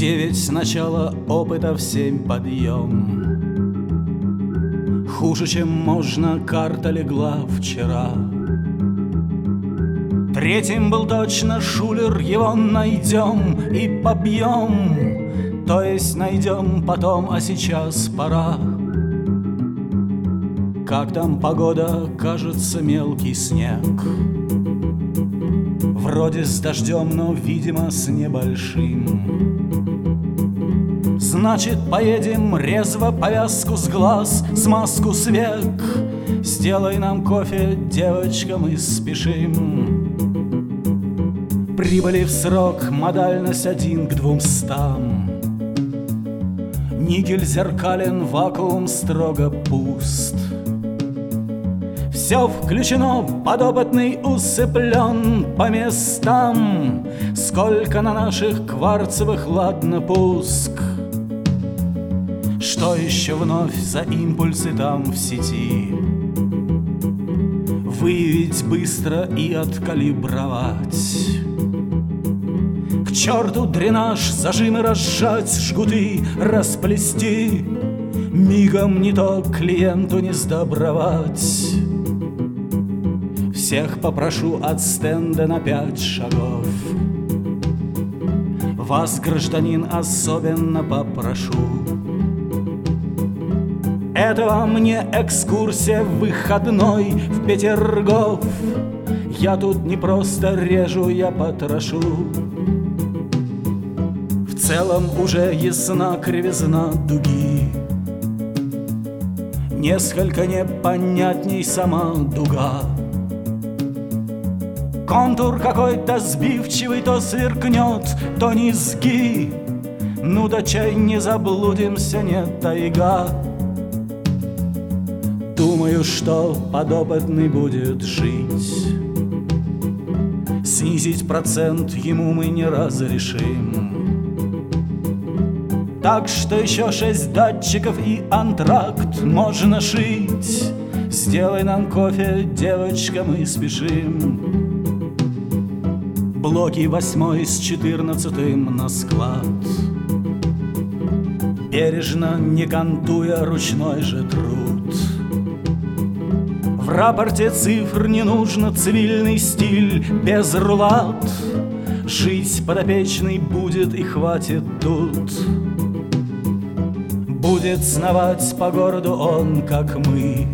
9 начало опыта, в 7 подъем. Хуже, чем можно, карта легла вчера. Третьим был точно шулер, его найдем и побьем. То есть найдем потом, а сейчас пора. Как там погода, кажется, мелкий снег. Вроде с дождем, но, видимо, с небольшим. Значит, поедем резво, повязку с глаз, смазку с век. Сделай нам кофе, девочка, мы спешим. Прибыли в срок, модальность 1 к 200. Никель зеркален, вакуум строго пуст. Все включено, подопытный усыплен по местам. Сколько на наших кварцевых, ладно, пуск. Что еще вновь за импульсы там в сети? Выявить быстро и откалибровать. К черту дренаж, зажимы разжать, жгуты расплести. Мигом не то клиенту не сдобровать. Всех попрошу от стенда на 5 шагов. Вас, гражданин, особенно попрошу. Это вам не экскурсия выходной в Петергоф. Я тут не просто режу, я потрошу. В целом уже ясна кривизна дуги. Несколько непонятней сама дуга. Контур какой-то сбивчивый, то сверкнет, то низги. Ну да чай не заблудимся, не тайга. Думаю, что подопытный будет жить. Снизить процент ему мы не разрешим. Так что еще 6 датчиков и антракт можно шить. Сделай нам кофе, девочка, мы спешим. Блоки 8 с 14 на склад. Бережно, не кантуя, ручной же труд. В рапорте цифр не нужно, цивильный стиль без рулат. Жить подопечный будет и хватит тут. Будет сновать по городу он, как мы,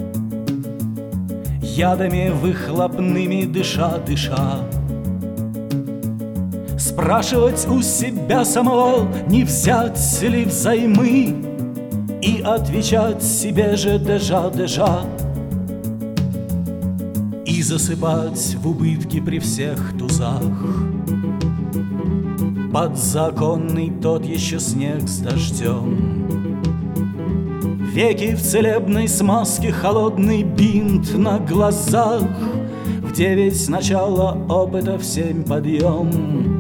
ядами выхлопными дыша. Спрашивать у себя самого, не взять ли взаймы, и отвечать себе же дежа. И засыпать в убытки при всех тузах. Подзаконный тот еще снег с дождем. Веки в целебной смазке, холодный бинт на глазах. В 9 начало опыта, в 7 подъем.